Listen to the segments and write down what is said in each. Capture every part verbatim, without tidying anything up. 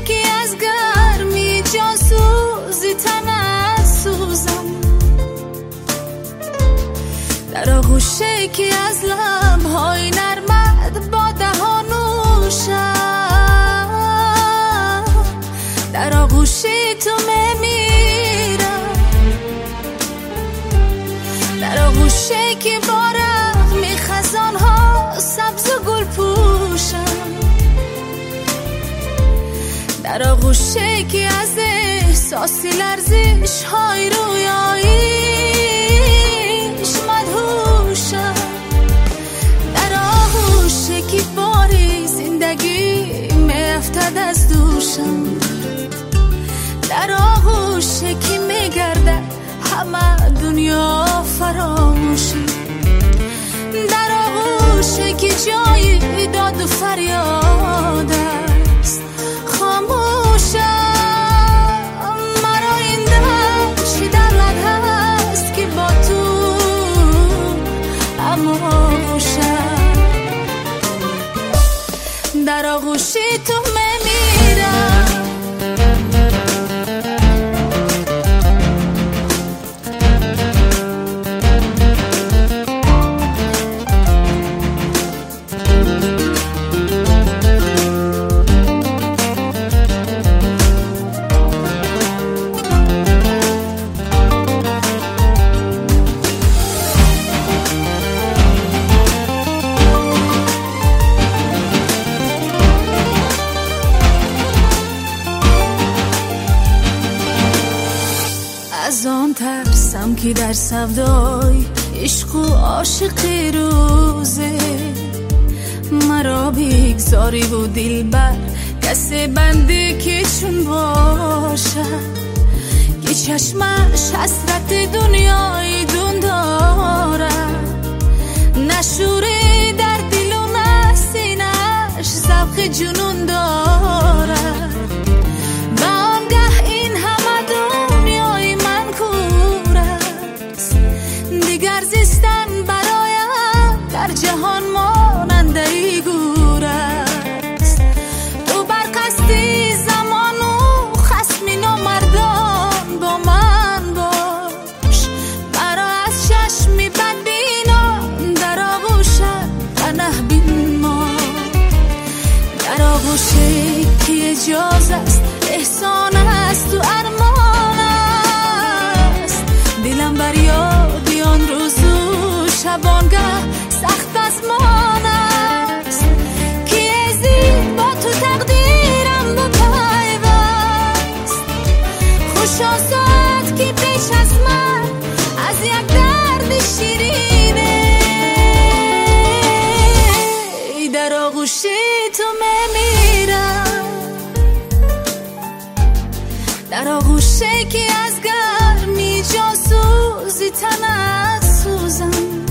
که از گرمی جان سوزی تن از سوزم، در آغوشه که از لبهای نرمت با دهانوشم، در آغوشی تو میمیرم، در آغوشه که با رغم خزانها سبز و گل پوشم، در آغوشه که از احساسی لرزش های رویاییش مدهوشم، در آغوشه که باری زندگی میافتد از دوشم، در آغوشه که میگردد همه دنیا فراموشم، در آغوشه که جای داد و فریاد است خاموشم، مرا این دشت در لد هست که با تو اموشم، در آغوشی تو میمیرم. از آن ترسم که در سودای عشق و عاشقی روزه مرا بگذاری و دلبر کسی بنده که چون باشد، که چشمش حسرت دنیای دون دارد، نشوره در دل و نسینش ذوق جنون دارد، زیستن برایم در جهان ماننده ای گور است، تو بر قصد زمان و خصمی نامردان با من باش، مرا از چشمی بدبینان در آغوشت پناه بین ما، در آغوشه که اجاز است احسان است و ارمان است، دلم بر یادی آن روز شبانگه سخت از مان است، که ازید با تو تقدیرم بپیوست، خوش آساد که پیش از من از یک درد شیرینه، در آغوش تو میمیرم، در آغوشه که از گرمی جان سوزی تن از سوزم،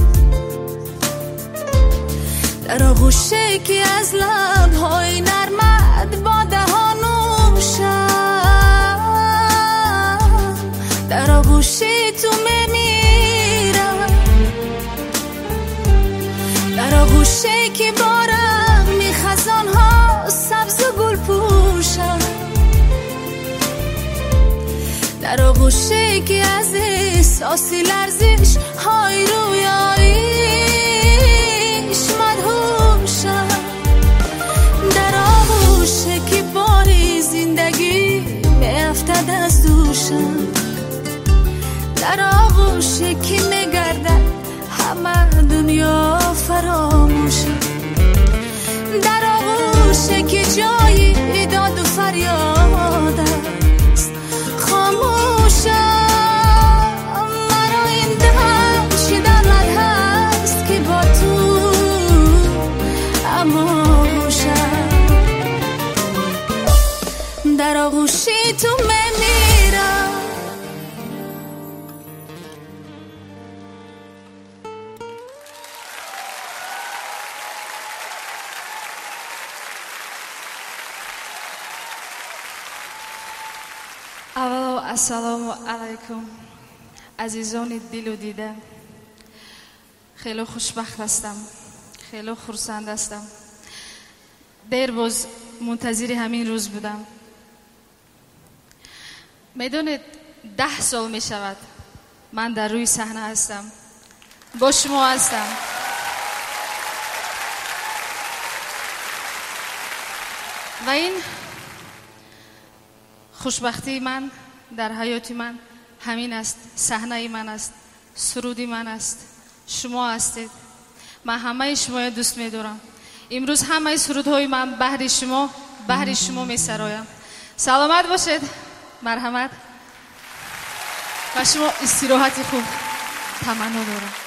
در آغوشه که از لبهای نرمت با دهانوشم، در آغوشه تو میمیرم، در آغوشه که با رغم خزانها سبز و گل پوشم، در آغوشه که از احساسی لرزش های رویاییش مدهوشم، در آغوشه که باری زندگی میافتد از دوشم، در آغوشه که میگردد همه دنیا فراموشم، در آغوشه که جای داد و فریاد است خاموشم، مرا این دشت در لد هست که با تو اموشم، در آغوشی تو میمیرم. اولا السلام علیکم عزیزان دل و دیده، خیلی خوشبخت هستم، خیلی خرسند هستم. دیر باز منتظر همین روز بودم میدونید ده سال می شود من در روی صحنه هستم، با شما هستم. و این خوشبختی من در حیات من همین است، صحنه من است، سرودی من است، شما هستید. من همه شما دوست می‌دارم. امروز همه سرودهای من بهر شما بهر شما می‌سرایم. سلامت باشید. مرحمت. و شما استراحت خوب تمنا دارم.